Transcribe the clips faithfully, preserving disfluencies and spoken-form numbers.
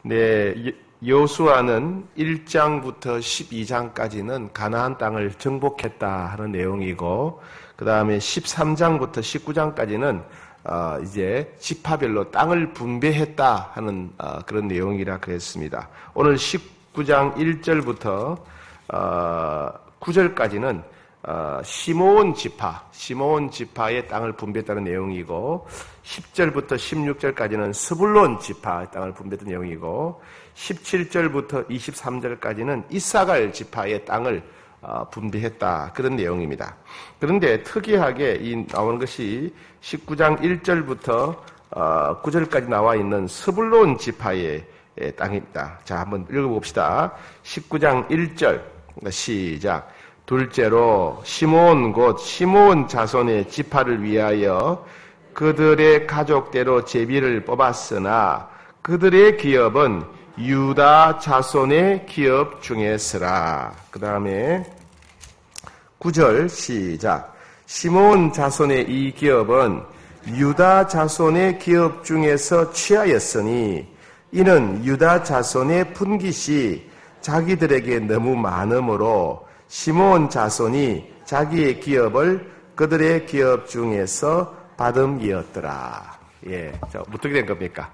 네, 여호수아는 일 장부터 십이 장까지는 가나안 땅을 정복했다 하는 내용이고, 그 다음에 십삼 장부터 십구 장까지는 어, 이제 지파별로 땅을 분배했다 하는 어, 그런 내용이라 그랬습니다. 오늘 십구 장 일 절부터 어, 구 절까지는 어, 시므온 지파, 시므온 지파의 땅을 분배했다는 내용이고, 십 절부터 십육 절까지는 스불론 지파의 땅을 분배했던 내용이고, 십칠 절부터 이십삼 절까지는 이사갈 지파의 땅을 어, 분배했다 그런 내용입니다. 그런데 특이하게 이 나오는 것이 십구 장 일 절부터 어, 구 절까지 나와 있는 스불론 지파의 땅입니다. 자, 한번 읽어봅시다. 십구 장 일 절 시작. 둘째로 시므온 곧 시므온 자손의 지파를 위하여 그들의 가족대로 제비를 뽑았으나 그들의 기업은 유다 자손의 기업 중에서라. 그 다음에 구 절 시작. 시므온 자손의 이 기업은 유다 자손의 기업 중에서 취하였으니 이는 유다 자손의 분깃이 자기들에게 너무 많으므로 시므온 자손이 자기의 기업을 그들의 기업 중에서 받음이었더라. 예, 자, 어떻게 된 겁니까?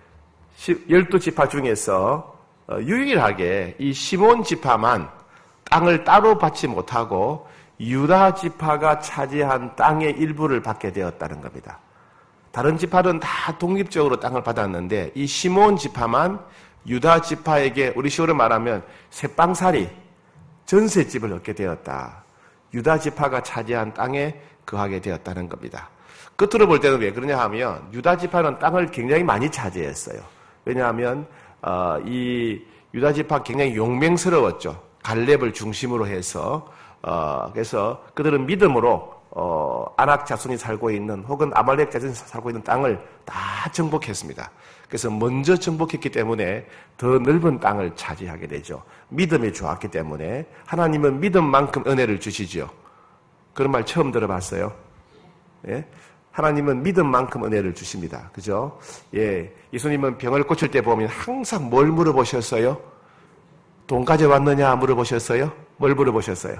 열두 지파 중에서 유일하게 이 시므온 지파만 땅을 따로 받지 못하고 유다 지파가 차지한 땅의 일부를 받게 되었다는 겁니다. 다른 지파는 다 독립적으로 땅을 받았는데 이 시므온 지파만 유다 지파에게 우리 식으로 말하면 새빵살이 전셋집을 얻게 되었다. 유다 지파가 차지한 땅에 거하게 되었다는 겁니다. 끝으로 볼 때는 왜 그러냐 하면 유다 지파는 땅을 굉장히 많이 차지했어요. 왜냐하면 어, 이 유다 지파 굉장히 용맹스러웠죠. 갈렙을 중심으로 해서 어, 그래서 그들은 믿음으로 어, 아낙 자손이 살고 있는 혹은 아말렉 자손이 살고 있는 땅을 다 정복했습니다. 그래서 먼저 정복했기 때문에 더 넓은 땅을 차지하게 되죠. 믿음이 좋았기 때문에 하나님은 믿음만큼 은혜를 주시죠. 그런 말 처음 들어봤어요. 예? 하나님은 믿음만큼 은혜를 주십니다. 그죠? 예. 예수님은 병을 고칠 때 보면 항상 뭘 물어보셨어요? 돈 가져왔느냐 물어보셨어요? 뭘 물어보셨어요?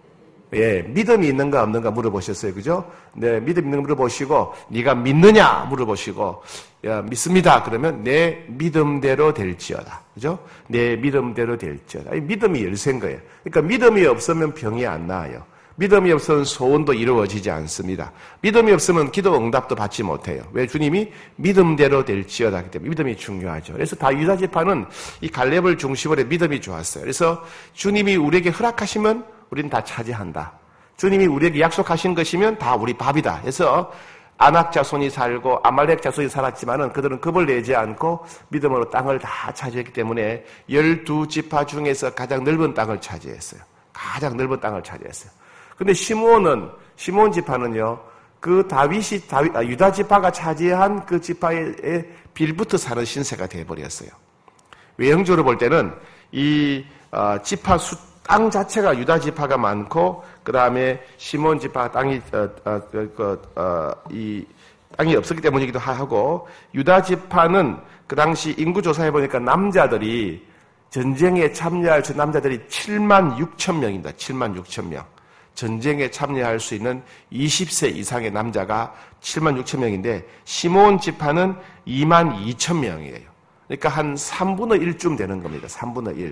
예, 믿음이 있는가 없는가 물어보셨어요. 그죠? 네, 믿음 있는 거 물어보시고, 네가 믿느냐 물어보시고, 야, 믿습니다. 그러면 내 믿음대로 될지어다. 그죠? 내 믿음대로 될지어다. 이 믿음이 열쇠인 거예요. 그러니까 믿음이 없으면 병이 안 나아요. 믿음이 없으면 소원도 이루어지지 않습니다. 믿음이 없으면 기도 응답도 받지 못해요. 왜? 주님이 믿음대로 될지어다 하기 때문에 믿음이 중요하죠. 그래서 다 유다 지파는 이 갈렙을 중심으로 믿음이 좋았어요. 그래서 주님이 우리에게 허락하시면 우리는 다 차지한다. 주님이 우리에게 약속하신 것이면 다 우리 밥이다. 그래서 아낙 자손이 살고 아말렉 자손이 살았지만은 그들은 겁을 내지 않고 믿음으로 땅을 다 차지했기 때문에 열두 지파 중에서 가장 넓은 땅을 차지했어요. 가장 넓은 땅을 차지했어요. 근데 시므온은, 시므온 지파는요, 그 다윗이, 다윗, 아, 유다 지파가 차지한 그 지파의 빌부터 사는 신세가 되어버렸어요. 외형적으로 볼 때는 이, 어, 지파 수, 땅 자체가 유다 지파가 많고, 그 다음에 시므온 지파 땅이, 어, 어, 그, 어, 이, 땅이 없었기 때문이기도 하고, 유다 지파는 그 당시 인구조사해 보니까 남자들이 전쟁에 참여할 수 있는 남자들이 칠만 육천 명입니다. 칠만 육천 명. 전쟁에 참여할 수 있는 이십 세 이상의 남자가 칠만 육천 명인데 시므온 지파는 이만 이천 명이에요. 그러니까 한 삼분의 일쯤 되는 겁니다. 삼분의 일.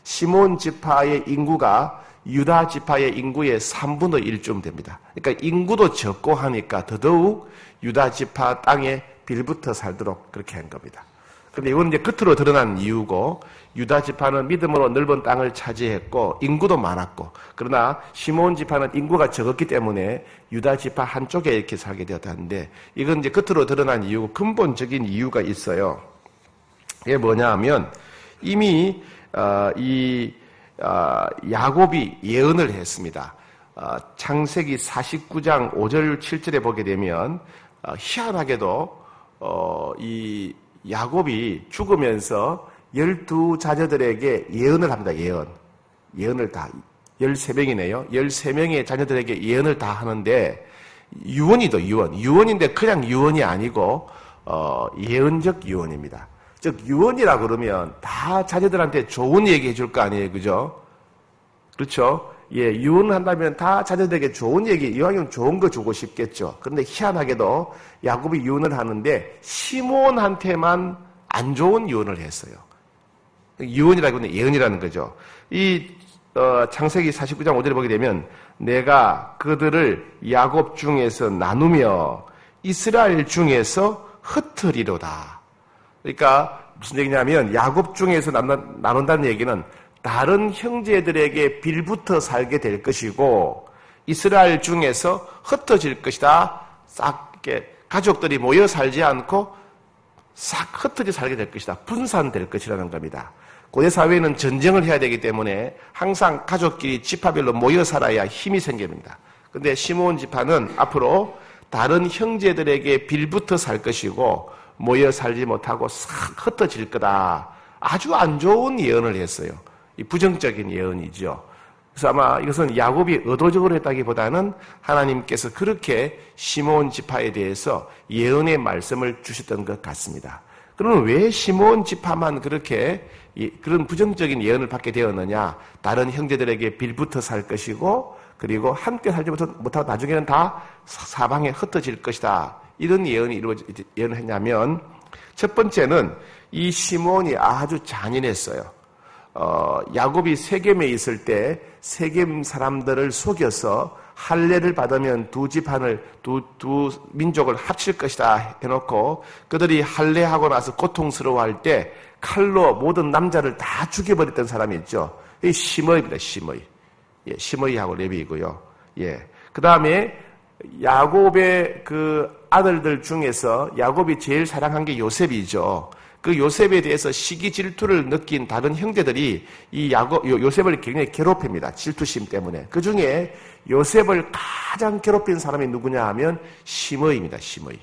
시므온 지파의 인구가 유다 지파의 인구의 삼분의 일쯤 됩니다. 그러니까 인구도 적고 하니까 더더욱 유다 지파 땅에 빌붙어 살도록 그렇게 한 겁니다. 그런데 이건 이제 겉으로 드러난 이유고 유다 지파는 믿음으로 넓은 땅을 차지했고 인구도 많았고 그러나 시므온 지파는 인구가 적었기 때문에 유다 지파 한쪽에 이렇게 살게 되었다는데 이건 이제 겉으로 드러난 이유고 근본적인 이유가 있어요. 이게 뭐냐 하면 이미 어, 이 어, 야곱이 예언을 했습니다. 어, 창세기 사십구 장 오 절 칠 절에 보게 되면 어, 희한하게도 어, 이 야곱이 죽으면서 열두 자녀들에게 예언을 합니다. 예언. 예언을 다. 열세 명이네요. 열세 명의 자녀들에게 예언을 다 하는데 유언이도 유언. 유언인데 그냥 유언이 아니고 어, 예언적 유언입니다. 즉 유언이라 그러면 다 자녀들한테 좋은 얘기 해줄 거 아니에요, 그죠? 그렇죠? 예, 유언을 한다면 다 자녀들에게 좋은 얘기, 이왕이면 좋은 거 주고 싶겠죠. 그런데 희한하게도 야곱이 유언을 하는데 시몬한테만 안 좋은 유언을 했어요. 유언이라고 하는 예언이라는 거죠. 이 어, 창세기 사십구 장 오 절에 보게 되면 내가 그들을 야곱 중에서 나누며 이스라엘 중에서 흩으리로다. 그러니까 무슨 얘기냐면 야곱 중에서 나눈다는 얘기는 다른 형제들에게 빌붙어 살게 될 것이고 이스라엘 중에서 흩어질 것이다. 싹 이렇게 가족들이 모여 살지 않고 싹 흩어져 살게 될 것이다. 분산될 것이라는 겁니다. 고대 사회는 전쟁을 해야 되기 때문에 항상 가족끼리 지파별로 모여 살아야 힘이 생깁니다. 그런데 시므온 지파는 앞으로 다른 형제들에게 빌붙어 살 것이고 모여 살지 못하고 싹 흩어질 거다. 아주 안 좋은 예언을 했어요. 이 부정적인 예언이죠. 그래서 아마 이것은 야곱이 의도적으로 했다기보다는 하나님께서 그렇게 시므온 지파에 대해서 예언의 말씀을 주셨던 것 같습니다. 그러면 왜 시므온 지파만 그렇게 그런 부정적인 예언을 받게 되었느냐? 다른 형제들에게 빌붙어 살 것이고 그리고 함께 살지 못하고 나중에는 다 사방에 흩어질 것이다. 이런 예언이 이루어지 예언을 했냐면 첫 번째는 이 시므온이 아주 잔인했어요. 어, 야곱이 세겜에 있을 때 세겜 사람들을 속여서 할례를 받으면 두 집안을 두, 두 민족을 합칠 것이다 해놓고 그들이 할례하고 나서 고통스러워할 때 칼로 모든 남자를 다 죽여버렸던 사람이 있죠. 이 시므이입니다. 시므이. 예, 시므이하고 레위이고요. 예. 그 다음에 야곱의 그 아들들 중에서 야곱이 제일 사랑한 게 요셉이죠. 그 요셉에 대해서 시기 질투를 느낀 다른 형제들이 이 야곱, 요셉을 굉장히 괴롭힙니다. 질투심 때문에. 그 중에 요셉을 가장 괴롭힌 사람이 누구냐 하면 시므이입니다. 시므이.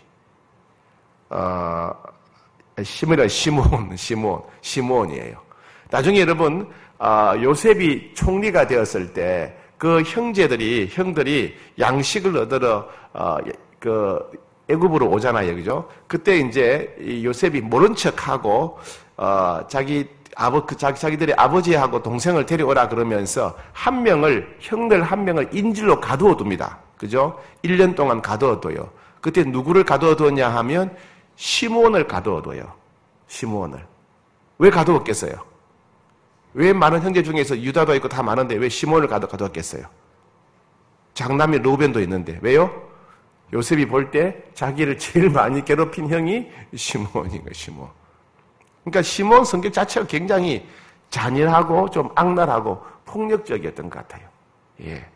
어, 시므이라 시므온, 시므온, 시므온이에요. 나중에 여러분, 어, 요셉이 총리가 되었을 때 그 형제들이, 형들이 양식을 얻으러, 어, 그, 애굽으로 오잖아요, 그죠? 그때 이제 요셉이 모른 척하고 어, 자기 아버 그 자기 자기들의 아버지하고 동생을 데려오라 그러면서 한 명을 형들 한 명을 인질로 가두어 둡니다, 그죠? 일 년 동안 가두어 둬요. 그때 누구를 가두어 두었냐 하면 시므온을 가두어 둬요. 시므온을 왜 가두었겠어요? 왜 많은 형제 중에서 유다도 있고 다 많은데 왜 시므온을 가두 가두었겠어요? 장남이 루벤도 있는데 왜요? 요셉이 볼 때 자기를 제일 많이 괴롭힌 형이 시므온인 거예요, 시므온. 그러니까 시므온 성격 자체가 굉장히 잔인하고 좀 악랄하고 폭력적이었던 것 같아요. 예.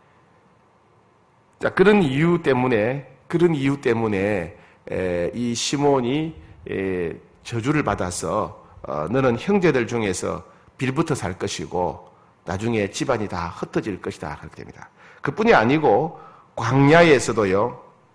자, 그런 이유 때문에, 그런 이유 때문에, 에, 이 시므온이, 에, 저주를 받아서, 어, 너는 형제들 중에서 빌붙어 살 것이고, 나중에 집안이 다 흩어질 것이다. 그렇게 됩니다. 그 뿐이 아니고, 광야에서도요,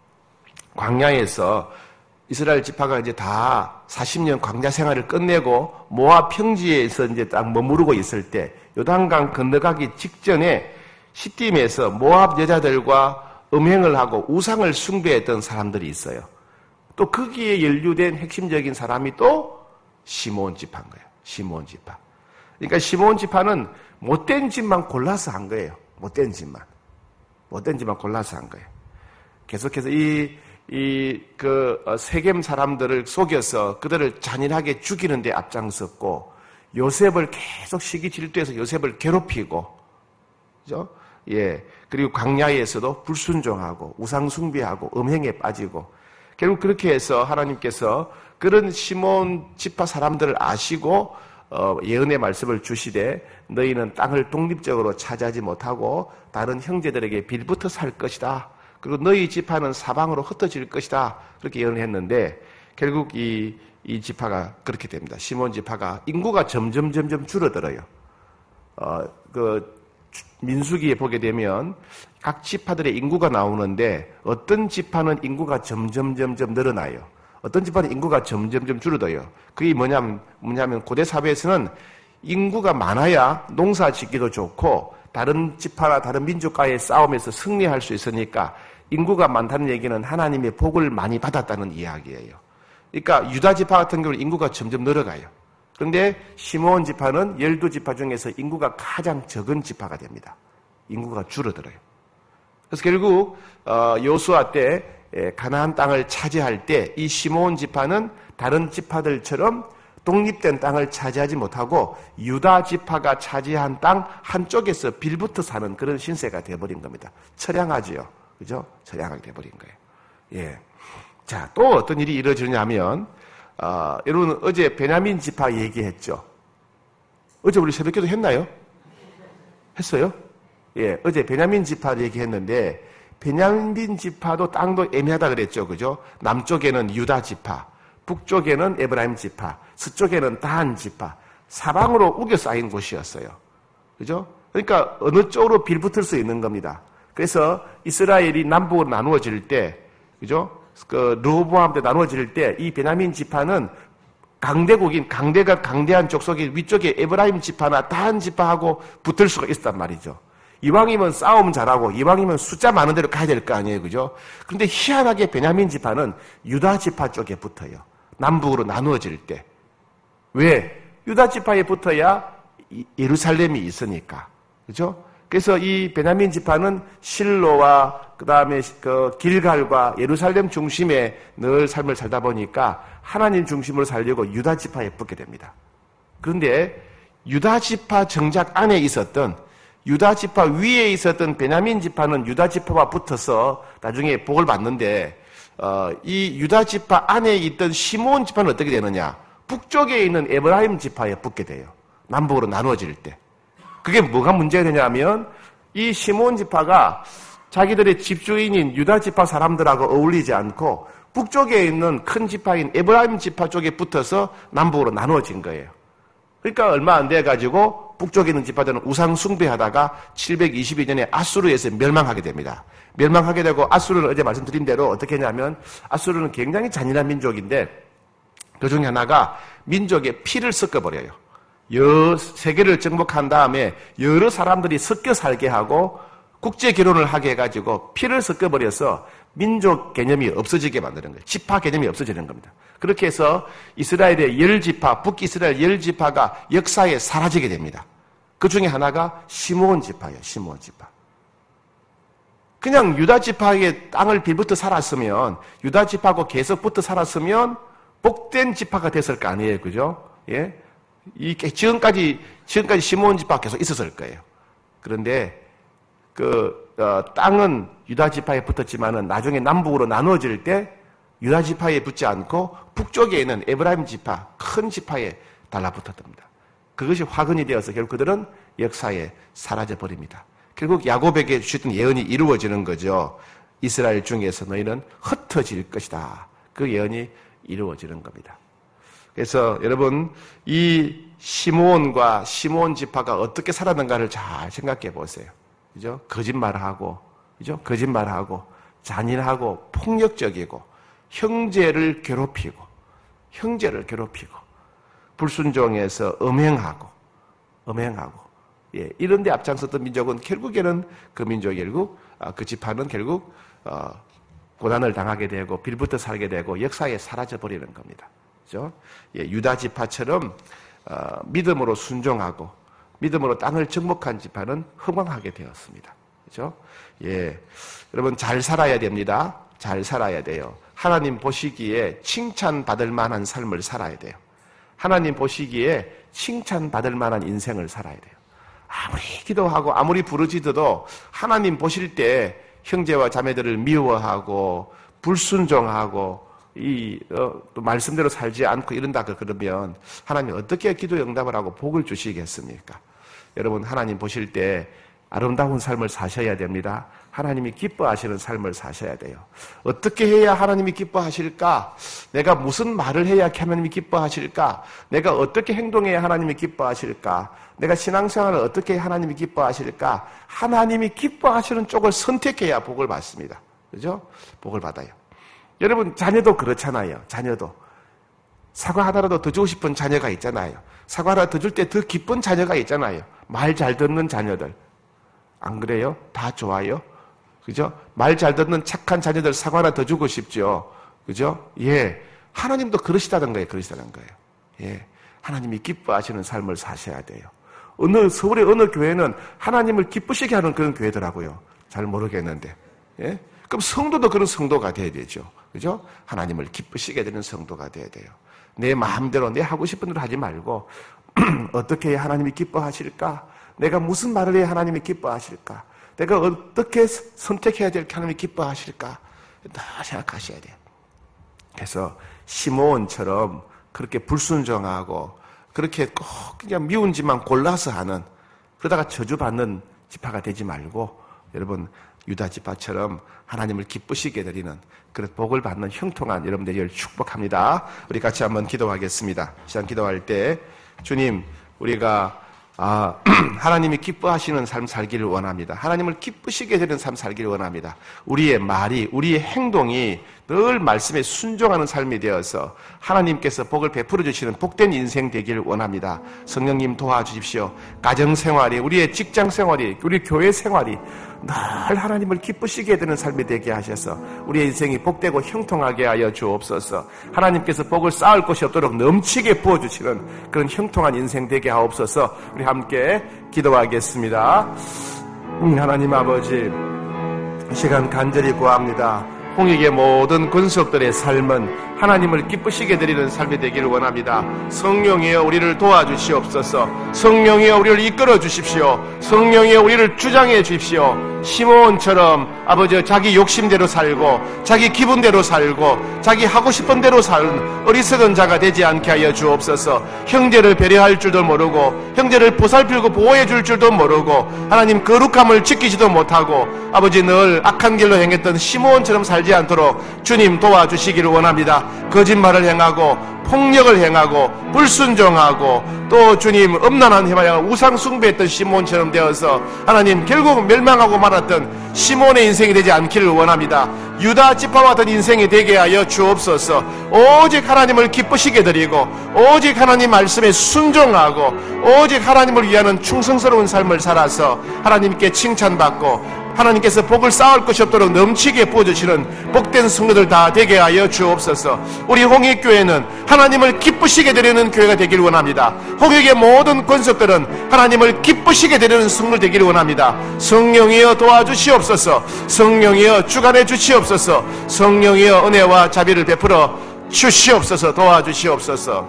광야에서 이스라엘 지파가 이제 다 사십 년 광야 생활을 끝내고 모압 평지에서 이제 딱 머무르고 있을 때 요단강 건너가기 직전에 시딤에서 모압 여자들과 음행을 하고 우상을 숭배했던 사람들이 있어요. 또 거기에 연루된 핵심적인 사람이 또 시므온 지파인 거예요. 시므온 지파. 그러니까 시므온 지파는 못된 짓만 골라서 한 거예요. 못된 짓만. 못된 짓만 골라서 한 거예요. 계속해서 이, 이, 그, 세겜 사람들을 속여서 그들을 잔인하게 죽이는 데 앞장섰고, 요셉을 계속 시기 질투해서 요셉을 괴롭히고, 그죠? 예. 그리고 광야에서도 불순종하고, 우상숭배하고, 음행에 빠지고, 결국 그렇게 해서 하나님께서 그런 시몬 지파 사람들을 아시고, 어, 예언의 말씀을 주시되 너희는 땅을 독립적으로 차지하지 못하고 다른 형제들에게 빌붙어 살 것이다. 그리고 너희 지파는 사방으로 흩어질 것이다. 그렇게 예언을 했는데 결국 이, 이 지파가 그렇게 됩니다. 시몬 지파가 인구가 점점 점점 줄어들어요. 어, 그 민수기에 보게 되면 각 지파들의 인구가 나오는데 어떤 지파는 인구가 점점 점점 늘어나요. 어떤 지파는 인구가 점점점 줄어들어요. 그게 뭐냐면, 뭐냐면 고대 사회에서는 인구가 많아야 농사 짓기도 좋고 다른 지파나 다른 민족과의 싸움에서 승리할 수 있으니까 인구가 많다는 얘기는 하나님의 복을 많이 받았다는 이야기예요. 그러니까 유다 지파 같은 경우는 인구가 점점 늘어가요. 그런데 시므온 지파는 열두 지파 중에서 인구가 가장 적은 지파가 됩니다. 인구가 줄어들어요. 그래서 결국 여호수아 때 가나안 땅을 차지할 때 이 시므온 지파는 다른 지파들처럼 독립된 땅을 차지하지 못하고 유다 지파가 차지한 땅 한쪽에서 빌붙어 사는 그런 신세가 되어버린 겁니다. 처량하지요. 그죠? 처량하게 되어버린 거예요. 예. 자, 또 어떤 일이 이루어지냐면, 어, 여러분 어제 베냐민 지파 얘기했죠? 어제 우리 새벽기도 했나요? 했어요? 예, 어제 베냐민 지파 얘기했는데, 베냐민 지파도 땅도 애매하다 그랬죠. 그죠? 남쪽에는 유다 지파, 북쪽에는 에브라임 지파, 서쪽에는 단 지파, 사방으로 우겨 쌓인 곳이었어요. 그죠? 그러니까 어느 쪽으로 빌붙을 수 있는 겁니다. 그래서 이스라엘이 남북으로 나누어질 때, 그죠? 그 르호보암 때 나누어질 때 이 베냐민 지파는 강대국인 강대가 강대한 족속이 위쪽에 에브라임 지파나 단 지파하고 붙을 수가 있었단 말이죠. 이왕이면 싸움 잘하고 이왕이면 숫자 많은 데로 가야 될 거 아니에요. 그죠? 그런데 희한하게 베냐민 지파는 유다 지파 쪽에 붙어요. 남북으로 나누어질 때. 왜? 유다 지파에 붙어야 예루살렘이 있으니까. 그죠? 그래서 이 베냐민 지파는 실로와 그 다음에 그 길갈과 예루살렘 중심에 늘 삶을 살다 보니까 하나님 중심으로 살려고 유다 지파에 붙게 됩니다. 그런데 유다 지파 정작 안에 있었던 유다 지파 위에 있었던 베냐민 지파는 유다 지파와 붙어서 나중에 복을 받는데 어, 이 유다 지파 안에 있던 시므온 지파는 어떻게 되느냐? 북쪽에 있는 에브라임 지파에 붙게 돼요. 남북으로 나누어질 때. 그게 뭐가 문제가 되냐면 이 시므온 지파가 자기들의 집주인인 유다 지파 사람들하고 어울리지 않고 북쪽에 있는 큰 지파인 에브라임 지파 쪽에 붙어서 남북으로 나누어진 거예요. 그러니까 얼마 안 돼가지고 북쪽에 있는 지파들은 우상 숭배하다가 칠백이십이 년에 아수르에서 멸망하게 됩니다. 멸망하게 되고 아수르는 어제 말씀드린 대로 어떻게 했냐면 아수르는 굉장히 잔인한 민족인데 그 중에 하나가 민족의 피를 섞어버려요. 여러 세계를 정복한 다음에 여러 사람들이 섞여 살게 하고 국제 결혼을 하게 해가지고 피를 섞어버려서 민족 개념이 없어지게 만드는 거예요. 지파 개념이 없어지는 겁니다. 그렇게 해서 이스라엘의 열 지파, 북이스라엘 열 지파가 역사에 사라지게 됩니다. 그 중에 하나가 시므온 지파예요. 시므온 지파. 그냥 유다 지파의 땅을 빌붙어 살았으면 유다 지파하고 계속 붙어 살았으면 복된 지파가 됐을 거 아니에요. 그죠? 예. 이 지금까지 지금까지 시므온 지파가 계속 있었을 거예요. 그런데 그 어, 땅은 유다 지파에 붙었지만은 나중에 남북으로 나누어질 때 유다 지파에 붙지 않고 북쪽에 있는 에브라임 지파 큰 지파에 달라붙었답니다. 그것이 화근이 되어서 결국 그들은 역사에 사라져 버립니다. 결국 야곱에게 주셨던 예언이 이루어지는 거죠. 이스라엘 중에서 너희는 흩어질 것이다. 그 예언이 이루어지는 겁니다. 그래서 여러분 이 시므온과 시므온 지파가 어떻게 살았는가를 잘 생각해 보세요. 그죠? 거짓말하고, 그죠? 거짓말하고, 잔인하고, 폭력적이고, 형제를 괴롭히고, 형제를 괴롭히고, 불순종해서 음행하고, 음행하고, 예, 이런 데 앞장섰던 민족은 결국에는 그 민족이 결국, 아, 그 지파는 결국, 어, 고난을 당하게 되고, 빌붙어 살게 되고, 역사에 사라져버리는 겁니다. 그죠? 예, 유다 지파처럼, 어, 믿음으로 순종하고, 믿음으로 땅을 정복한 지파는 흥왕하게 되었습니다. 그죠? 예. 여러분, 잘 살아야 됩니다. 잘 살아야 돼요. 하나님 보시기에 칭찬받을 만한 삶을 살아야 돼요. 하나님 보시기에 칭찬받을 만한 인생을 살아야 돼요. 아무리 기도하고 아무리 부르짖어도 하나님 보실 때 형제와 자매들을 미워하고 불순종하고 이, 어, 또 말씀대로 살지 않고 이런다 그러면 하나님 어떻게 기도 응답을 하고 복을 주시겠습니까? 여러분, 하나님 보실 때 아름다운 삶을 사셔야 됩니다. 하나님이 기뻐하시는 삶을 사셔야 돼요. 어떻게 해야 하나님이 기뻐하실까? 내가 무슨 말을 해야 하나님이 기뻐하실까? 내가 어떻게 행동해야 하나님이 기뻐하실까? 내가 신앙생활을 어떻게 해야 하나님이 기뻐하실까? 하나님이 기뻐하시는 쪽을 선택해야 복을 받습니다. 그죠? 복을 받아요. 여러분, 자녀도 그렇잖아요. 자녀도. 사과 하나라도 더 주고 싶은 자녀가 있잖아요. 사과 하나 더 줄 때 더 기쁜 자녀가 있잖아요. 말 잘 듣는 자녀들. 안 그래요? 다 좋아요? 그죠? 말 잘 듣는 착한 자녀들 사과 하나 더 주고 싶죠. 그죠? 예. 하나님도 그러시다는 거예요. 그러시다는 거예요. 예. 하나님이 기뻐하시는 삶을 사셔야 돼요. 어느, 서울의 어느 교회는 하나님을 기쁘시게 하는 그런 교회더라고요. 잘 모르겠는데. 예? 그럼 성도도 그런 성도가 돼야 되죠. 그죠? 하나님을 기쁘시게 되는 성도가 돼야 돼요. 내 마음대로, 내 하고 싶은 대로 하지 말고, 어떻게 해야 하나님이 기뻐하실까? 내가 무슨 말을 해야 하나님이 기뻐하실까? 내가 어떻게 선택해야 될 하나님이 기뻐하실까? 다 생각하셔야 돼요. 그래서 시므온처럼 그렇게 불순종하고 그렇게 꼭 그냥 미운 짓만 골라서 하는, 그러다가 저주받는 지파가 되지 말고 여러분 유다 지파처럼 하나님을 기쁘시게 드리는 그런 복을 받는 형통한 여러분들을 축복합니다. 우리 같이 한번 기도하겠습니다. 시간 기도할 때 주님, 우리가 아, 하나님이 기뻐하시는 삶 살기를 원합니다. 하나님을 기쁘시게 되는 삶 살기를 원합니다. 우리의 말이, 우리의 행동이 늘 말씀에 순종하는 삶이 되어서 하나님께서 복을 베풀어 주시는 복된 인생 되기를 원합니다. 성령님 도와주십시오. 가정생활이, 우리의 직장생활이, 우리 교회 생활이 늘 하나님을 기쁘시게 되는 삶이 되게 하셔서 우리의 인생이 복되고 형통하게 하여 주옵소서. 하나님께서 복을 쌓을 것이 없도록 넘치게 부어주시는 그런 형통한 인생 되게 하옵소서. 우리 함께 기도하겠습니다. 음, 하나님 아버지, 이 시간 간절히 구합니다. 홍익의 모든 권속들의 삶은 하나님을 기쁘시게 드리는 삶이 되기를 원합니다. 성령이여 우리를 도와주시옵소서. 성령이여 우리를 이끌어 주십시오. 성령이여 우리를 주장해 주십시오. 시므온처럼 아버지 자기 욕심대로 살고 자기 기분대로 살고 자기 하고 싶은 대로 사는 어리석은 자가 되지 않게 하여 주옵소서. 형제를 배려할 줄도 모르고 형제를 보살피고 보호해 줄 줄도 모르고 하나님 거룩함을 지키지도 못하고 아버지 늘 악한 길로 행했던 시므온처럼 살지 않도록 주님 도와주시기를 원합니다. 거짓말을 행하고 폭력을 행하고 불순종하고 또 주님 음란한 해마야 우상 숭배했던 시몬처럼 되어서 하나님 결국 멸망하고 말았던 시몬의 인생이 되지 않기를 원합니다. 유다 지파와 같은 인생이 되게 하여 주옵소서. 오직 하나님을 기쁘시게 드리고 오직 하나님 말씀에 순종하고 오직 하나님을 위하는 충성스러운 삶을 살아서 하나님께 칭찬받고 하나님께서 복을 쌓을 것이 없도록 넘치게 부어주시는 복된 성도들 다 되게 하여 주옵소서. 우리 홍익교회는 하나님을 기쁘시게 드리는 교회가 되기를 원합니다. 홍익의 모든 권속들은 하나님을 기쁘시게 드리는 성도들 되기를 원합니다. 성령이여 도와주시옵소서. 성령이여 주관해 주시옵소서. 성령이여 은혜와 자비를 베풀어 주시옵소서. 도와주시옵소서.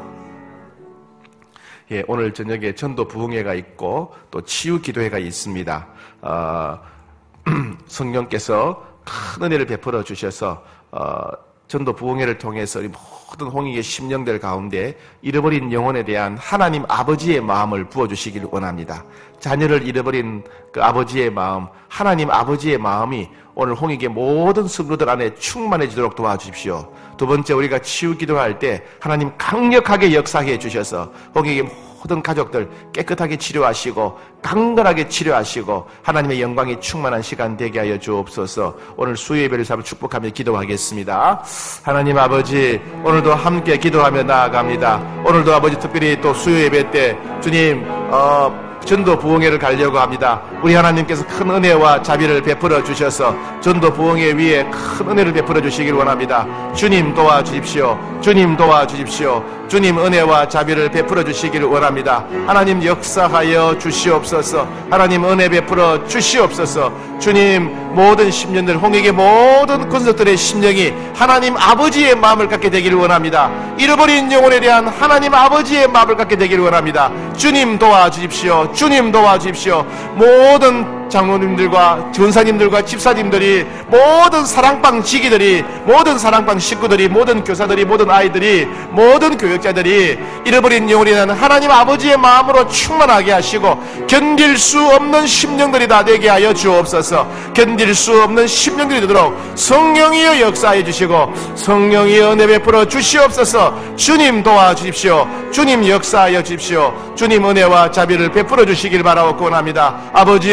예, 오늘 저녁에 전도 부흥회가 있고 또 치유 기도회가 있습니다. 어, 성령께서 큰 은혜를 베풀어 주셔서 어, 전도 부흥회를 통해서 이 모든 홍익의 심령들 가운데 잃어버린 영혼에 대한 하나님 아버지의 마음을 부어주시기를 원합니다. 자녀를 잃어버린 그 아버지의 마음, 하나님 아버지의 마음이 오늘 홍익의 모든 성도들 안에 충만해지도록 도와주십시오. 두 번째, 우리가 치유 기도할 때 하나님 강력하게 역사해 주셔서 홍익의 모든 가족들 깨끗하게 치료하시고 강건하게 치료하시고 하나님의 영광이 충만한 시간 되게 하여 주옵소서. 오늘 수요예배를 삼아 축복하며 기도하겠습니다. 하나님 아버지, 오늘도 함께 기도하며 나아갑니다. 오늘도 아버지 특별히 또 수요예배 때 주님 어 전도 부흥회를 가려고 합니다. 우리 하나님께서 큰 은혜와 자비를 베풀어 주셔서 전도 부흥회 위에 큰 은혜를 베풀어 주시길 원합니다. 주님 도와주십시오. 주님 도와주십시오. 주님 은혜와 자비를 베풀어 주시기를 원합니다. 하나님 역사하여 주시옵소서. 하나님 은혜 베풀어 주시옵소서. 주님 모든 심령들, 홍익의 모든 권속들의 심령이 하나님 아버지의 마음을 갖게 되기를 원합니다. 잃어버린 영혼에 대한 하나님 아버지의 마음을 갖게 되기를 원합니다. 주님 도와주십시오. 주님 도와주십시오. 모든 장로님들과 전사님들과 집사님들이, 모든 사랑방 지기들이, 모든 사랑방 식구들이, 모든 교사들이, 모든 아이들이, 모든 교육자들이 잃어버린 영혼에 대한 하나님 아버지의 마음으로 충만하게 하시고 견딜 수 없는 심령들이 다 되게 하여 주옵소서. 견딜 수 없는 심령들이 되도록 성령이여 역사해 주시고 성령이여 은혜 베풀어 주시옵소서. 주님 도와주십시오. 주님 역사하여 주십시오. 주님 은혜와 자비를 베풀어 주시길 바라옵고 원합니다. 아버지여 우리를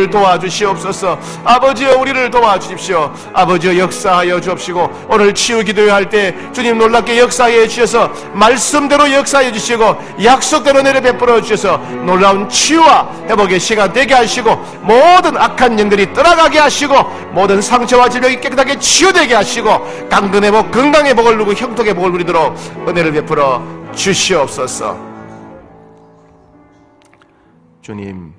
우리를 도와주시옵소서. 아버지여, 우리를 도와주십시오. 아버지여, 역사하여 주옵시고, 오늘 치유 기도할 때 주님 놀랍게 역사해 주셔서 말씀대로 역사해 주시고 약속대로 내려 베풀어 주셔서 놀라운 치유와 회복의 시간 되게 하시고, 모든 악한 영들이 떠나가게 하시고, 모든 상처와 질병이 깨끗하게 치유되게 하시고, 강건 회복, 건강 회복을 누리고 형통 회복을 누리도록 은혜를 베풀어 주시옵소서. 주님,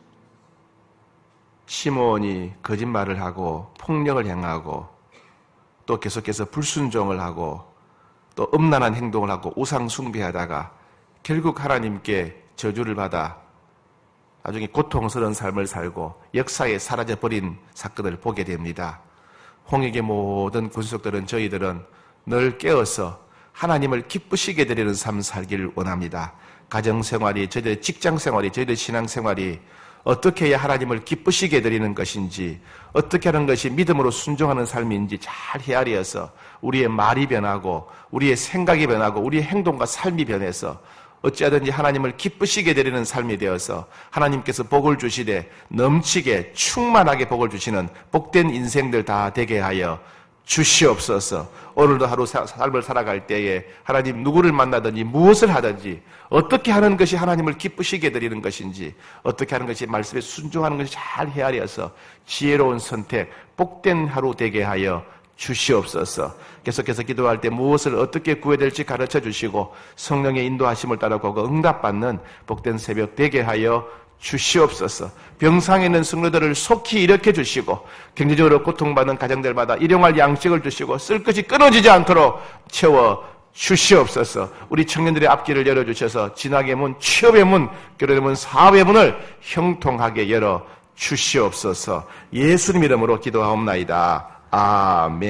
시므온이 거짓말을 하고 폭력을 행하고 또 계속해서 불순종을 하고 또 음란한 행동을 하고 우상 숭배하다가 결국 하나님께 저주를 받아 나중에 고통스러운 삶을 살고 역사에 사라져버린 사건을 보게 됩니다. 홍익의 모든 군수들은 저희들은 늘 깨어서 하나님을 기쁘시게 드리는 삶 살기를 원합니다. 가정생활이, 저희들의 직장생활이, 저희들의 신앙생활이 어떻게 해야 하나님을 기쁘시게 드리는 것인지, 어떻게 하는 것이 믿음으로 순종하는 삶인지 잘 헤아려서 우리의 말이 변하고 우리의 생각이 변하고 우리의 행동과 삶이 변해서 어찌하든지 하나님을 기쁘시게 드리는 삶이 되어서 하나님께서 복을 주시되 넘치게 충만하게 복을 주시는 복된 인생들 다 되게 하여 주시옵소서. 오늘도 하루 삶을 살아갈 때에 하나님 누구를 만나든지 무엇을 하든지 어떻게 하는 것이 하나님을 기쁘시게 드리는 것인지, 어떻게 하는 것이 말씀에 순종하는 것이 잘 헤아려서 지혜로운 선택, 복된 하루 되게 하여 주시옵소서. 계속해서 기도할 때 무엇을 어떻게 구해야 될지 가르쳐 주시고 성령의 인도하심을 따라 그 응답받는 복된 새벽 되게 하여 주시옵소서. 병상에 있는 성도들을 속히 일으켜 주시고 경제적으로 고통받는 가정들마다 일용할 양식을 주시고 쓸 것이 끊어지지 않도록 채워 주시옵소서. 우리 청년들의 앞길을 열어주셔서 진학의 문, 취업의 문, 결혼의 문, 사업의 문을 형통하게 열어 주시옵소서. 예수님 이름으로 기도하옵나이다. 아멘.